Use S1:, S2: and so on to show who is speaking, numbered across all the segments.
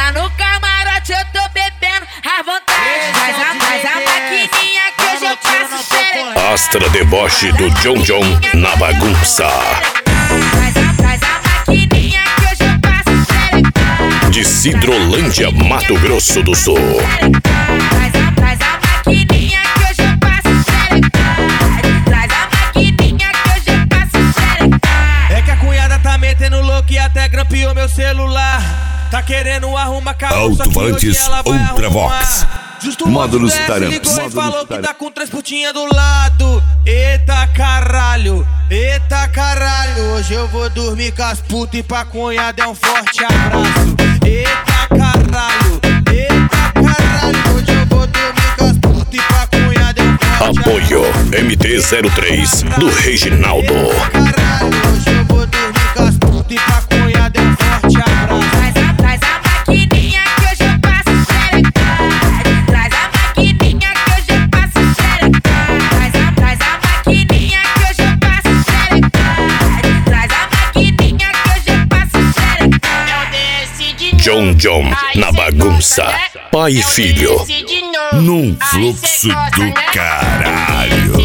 S1: Lá no camarote eu tô bebendo à vontade. Traz a maquininha que hoje eu faço xereca.
S2: Astra deboche do John na bagunça.
S1: Traz a maquininha que hoje eu faço xereca.
S2: De Cidrolândia, Mato Grosso do Sul.
S1: Traz a maquininha que hoje eu faço xereca. Traz a maquininha que hoje eu faço xereca.
S3: É que a cunhada tá metendo louco e até grampeou meu celular. Tá querendo arrumar carro,
S2: Alto-falantes Ultravox. Módulos Taramps.
S3: Ligou e falou que tá com 3 putinhas do lado. Eita caralho, hoje eu vou dormir com as putas e pra cunhada é um forte abraço. Eita caralho, hoje eu vou dormir com as putas e pra cunhada é um forte
S2: Apoio MT-03 do Reginaldo.
S3: caralho, hoje eu vou dormir com as putas e pra cunhada é um forte abraço.
S1: Traz a maquininha que hoje eu faço xereca. Traz a maquininha que hoje eu faço xereca. Traz a maquininha que hoje eu faço xereca. Traz a maquininha que hoje eu faço xereca.
S2: John na bagunça. Pai e filho. Num fluxo do caralho.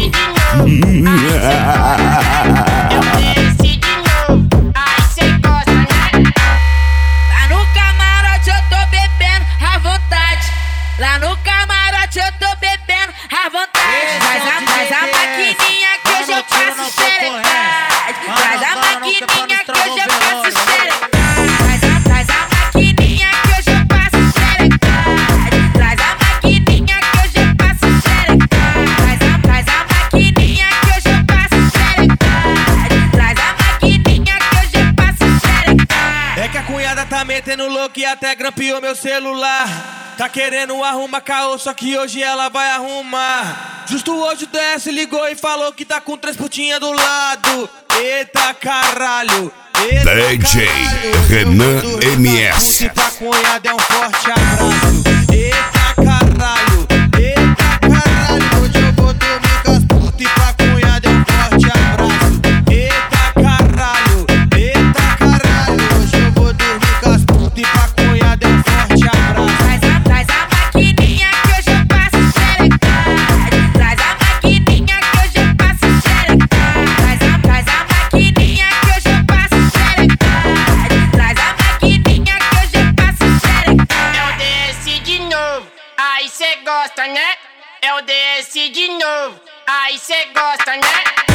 S1: Lá no camarote eu tô bebendo à vontade. Lá no camarote eu tô bebendo à vontade. Traz a maquininha que hoje eu faço xereca. Traz a maquininha que hoje eu faço xereca. Traz a maquininha que hoje eu faço xereca. Traz a maquininha que hoje eu faço xereca. Traz a maquininha que hoje eu faço xereca. Traz a maquininha que hoje eu faço xereca.
S3: É que a cunhada tá metendo louco e até grampeou meu celular. Tá querendo arrumar caô, só que hoje ela vai arrumar. Justo hoje o DS ligou e falou que tá com 3 putinhas do lado. Eita caralho,
S2: DJ Renan MS.
S3: E pra cunhada é um forte abraço. Eita caralho, hoje eu vou dormir com as putas e pra cunhada é um forte abraço. Eita caralho, hoje eu vou dormir com as putas e pra cunhada é um forte abraço.
S1: Traz a maquininha que hoje eu faço xereca. Traz a maquininha que hoje eu faço xereca. Traz a maquininha que hoje eu faço xereca. Traz a maquininha que hoje eu faço xereca.
S4: É o DS de novo, aí cê gosta, né? É o DS de novo, aí cê gosta, né?